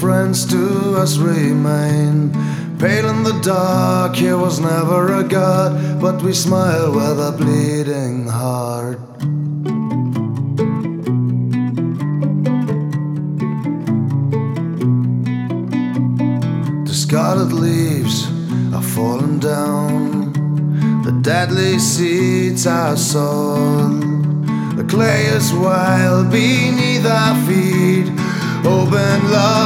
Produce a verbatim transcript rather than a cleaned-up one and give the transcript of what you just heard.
friends to us remain. Pale in the dark, he was never a god, but we smile with a bleeding heart. Discarded leaves are falling down, the deadly seeds are sown. The clay is wild beneath our feet. Open love